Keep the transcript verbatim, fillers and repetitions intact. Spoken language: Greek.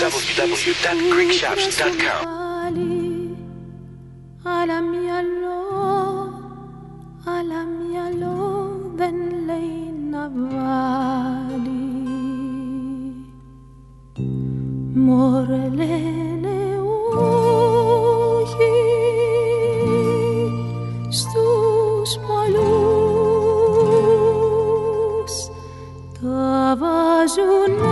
double-u double-u double-u dot greek shops dot com. Αλλά μυαλό, αλλά μυαλό δεν λέει να βάλει. Μωρέ λένε όχι στους πολλούς, τα βάζουνε